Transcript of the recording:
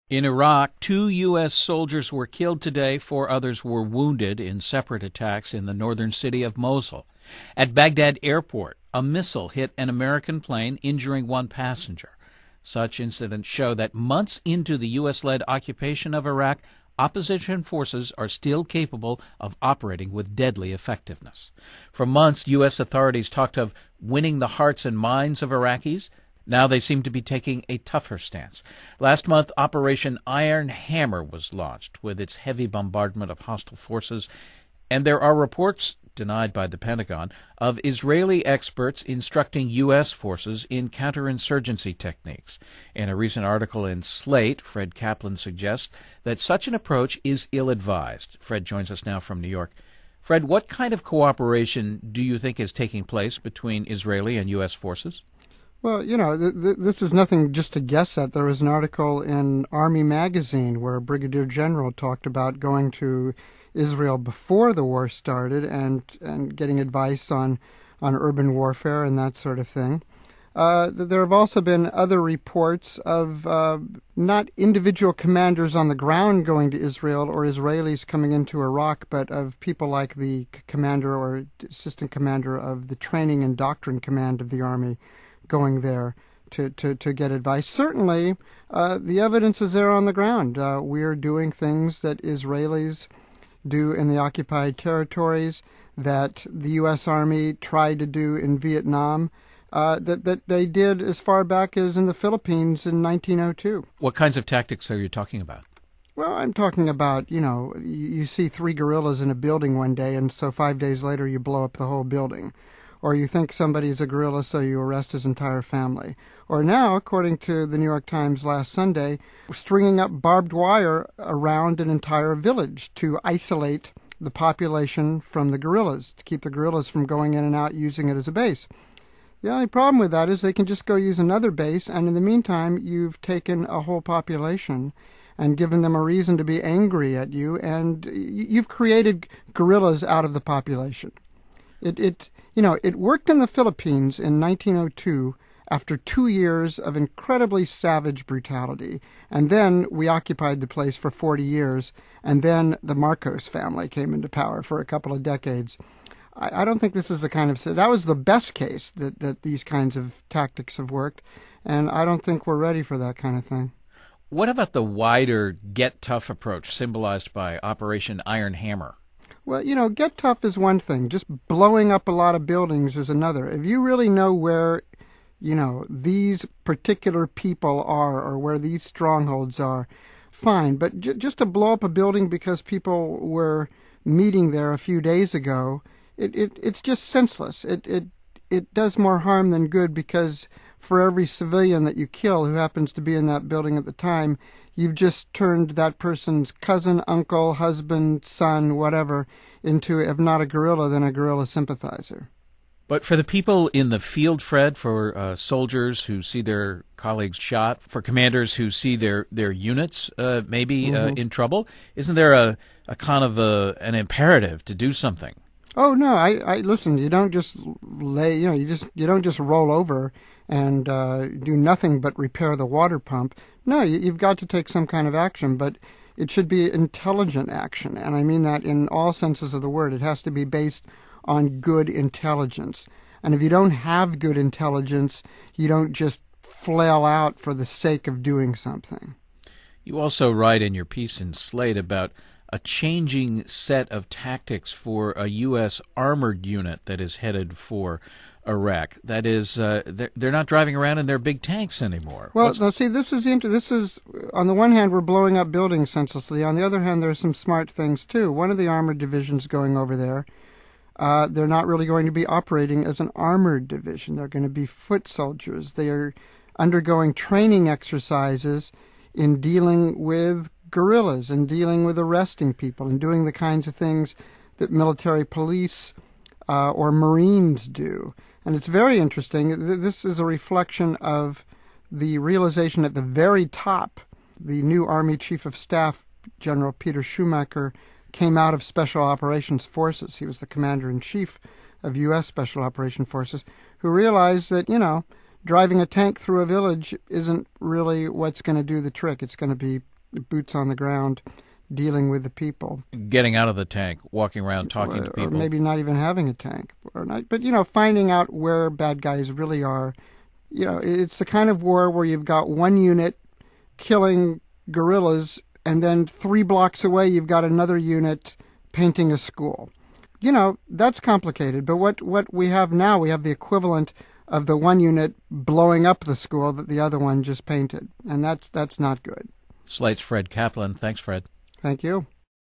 In Iraq, 2 U.S. soldiers were killed today. 4 others were wounded in separate attacks in the northern city of Mosul. At Baghdad Airport, a missile hit an American plane, injuring 1 passenger. Such incidents show that months into the U.S.-led occupation of Iraq, opposition forces are still capable of operating with deadly effectiveness. For months, U.S. authorities talked of winning the hearts and minds of Iraqis. Now they seem to be taking a tougher stance. Last month, Operation Iron Hammer was launched with its heavy bombardment of hostile forces, and there are reports, denied by the Pentagon, of Israeli experts instructing U.S. forces in counterinsurgency techniques. In a recent article in Slate, Fred Kaplan suggests that such an approach is ill-advised. Fred joins us now from New York. Fred, what kind of cooperation do you think is taking place between Israeli and U.S. forces? Well, this is nothing just to guess at. There was an article in Army Magazine where a brigadier general talked about going to Israel before the war started and getting advice on urban warfare and that sort of thing. There have also been other reports of not individual commanders on the ground going to Israel or Israelis coming into Iraq, but of people like the commander or assistant commander of the training and doctrine command of the Army going there to get advice. Certainly, the evidence is there on the ground. We're doing things that Israelis do in the occupied territories, that the U.S. Army tried to do in Vietnam, that they did as far back as in the Philippines in 1902. What kinds of tactics are you talking about? Well, I'm talking about, you see 3 guerrillas in a building one day, and so 5 days later you blow up the whole building. Or you think somebody is a guerrilla, so you arrest his entire family. Or now, according to the New York Times last Sunday, stringing up barbed wire around an entire village to isolate the population from the guerrillas, to keep the guerrillas from going in and out using it as a base. The only problem with that is they can just go use another base, and in the meantime, you've taken a whole population and given them a reason to be angry at you, and you've created guerrillas out of the population. It worked in the Philippines in 1902 after 2 years of incredibly savage brutality. And then we occupied the place for 40 years, and then the Marcos family came into power for a couple of decades. I don't think this is the kind of... That was the best case that these kinds of tactics have worked, and I don't think we're ready for that kind of thing. What about the wider get tough approach symbolized by Operation Iron Hammer? Well, get tough is one thing. Just blowing up a lot of buildings is another. If you really know where, these particular people are or where these strongholds are, fine. But just to blow up a building because people were meeting there a few days ago, it's just senseless. It does more harm than good, because for every civilian that you kill who happens to be in that building at the time, you've just turned that person's cousin, uncle, husband, son, whatever, into, if not a guerrilla, then a guerrilla sympathizer. But for the people in the field, Fred, for soldiers who see their colleagues shot, for commanders who see their units in trouble, isn't there a kind of an imperative to do something? Oh no! I listen. You don't just lay. You don't just roll over and do nothing but repair the water pump. No, you've got to take some kind of action, but it should be intelligent action, and I mean that in all senses of the word. It has to be based on good intelligence, and if you don't have good intelligence, you don't just flail out for the sake of doing something. You also write in your piece in Slate about a changing set of tactics for a U.S. armored unit that is headed for Iraq. That is, they're not driving around in their big tanks anymore. Well, now see, this is on the one hand, we're blowing up buildings senselessly. On the other hand, there are some smart things too. One of the armored divisions going over there, they're not really going to be operating as an armored division. They're going to be foot soldiers. They are undergoing training exercises in dealing with guerrillas and dealing with arresting people and doing the kinds of things that military police or Marines do. And it's very interesting. This is a reflection of the realization at the very top. The new Army Chief of Staff, General Peter Schumacher, came out of Special Operations Forces. He was the Commander-in-Chief of U.S. Special Operations Forces, who realized that, driving a tank through a village isn't really what's going to do the trick. It's going to be boots on the ground, dealing with the people. Getting out of the tank, walking around talking to people. Or maybe not even having a tank. But, finding out where bad guys really are. It's the kind of war where you've got one unit killing guerrillas, and then 3 blocks away you've got another unit painting a school. That's complicated. But what we have now, we have the equivalent of the one unit blowing up the school that the other one just painted. And that's not good. Slate's Fred Kaplan. Thanks, Fred. Thank you.